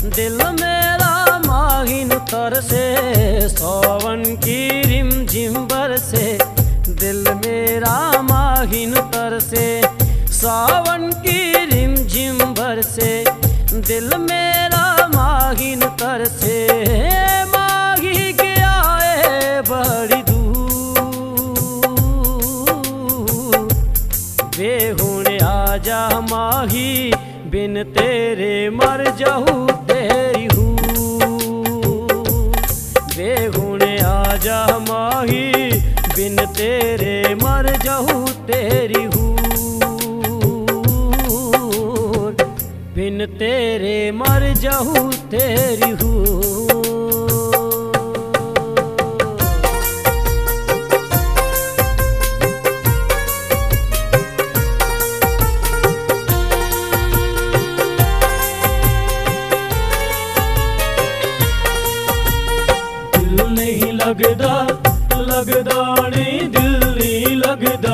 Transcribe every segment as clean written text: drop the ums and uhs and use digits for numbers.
दिल मेरा माही नु तरसे, सावन की रिम झिम बरसे। दिल मेरा माही नु तरसे, सावन की रिम झिम बरसे। दिल मेरा माही नु तरसे, माही गया है बड़ी दूर। वे हुण आजा माही, बिन तेरे मर जाऊँ तेरी हूँ। वे हुण आजा माही, बिन तेरे मर जाऊँ तेरी हूँ। बिन तेरे मर जाऊँ तेरी हूँ। नहीं लगदा, लगदा नहीं दिल नहीं लगदा।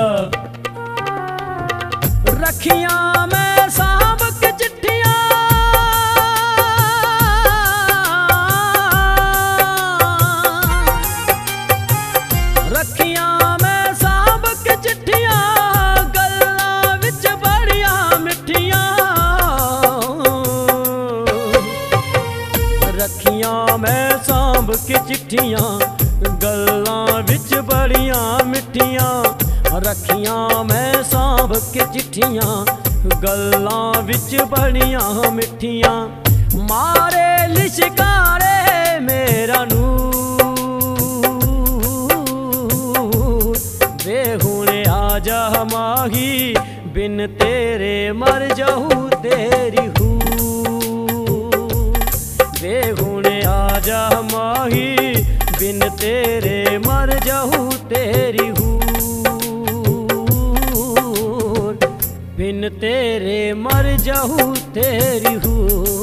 रखियां मैं सांभ के चिट्ठियां, रखियां मैं सांभ के चिट्ठियां। गल्लां विच बड़ियां मिठियां, रखियां मैं सांभ के चिट्ठियां। गल्लां विच बड़ियां मिठियां, रखियां मैं सांभ के चिट्ठियां। गल्लां विच बड़ियां मिठियां। मारे लिशकारे मेरा नूर। वे हुण आजा माही, बिन तेरे मर जाऊँ तेरी हूँ। वे हुण आजा माही, बिन तेरे मर जाऊँ तेरी हूँ। बिन तेरे मर जाऊँ तेरी हूँ।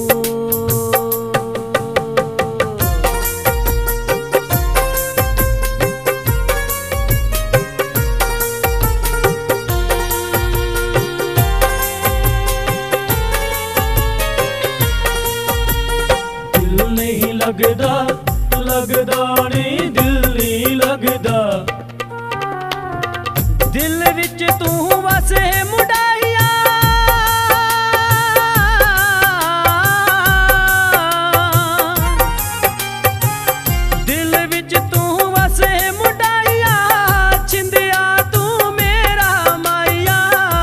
दिल नहीं लगदा, लगदा नहीं दिल नहीं लगदा। दिल विच तू वसे मुंडाइया, दिल विच तू वसे मुंडाइया। छिंदिया तू मेरा माइया,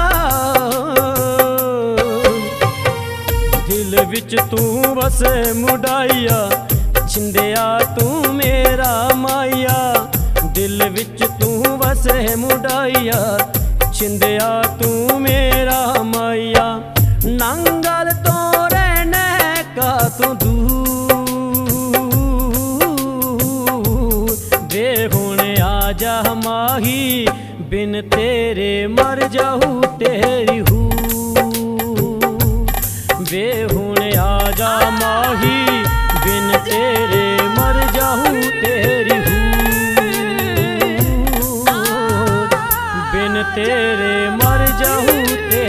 दिल विच तू वसे मुंडाइया। छिंदिया तू मेरा माइया, दिल विच तू वसे मुंडाइया। छिंदिया तू मेरा माइया। नंगल तो रहने का तू दूर। वे हुण आजा माही, बिन तेरे मर जाऊँ तेरी हूँ। वे हुण आजा माही, बिन तेरे मर जाऊँ तेरी हूँ। बिन तेरे मर जाऊँ।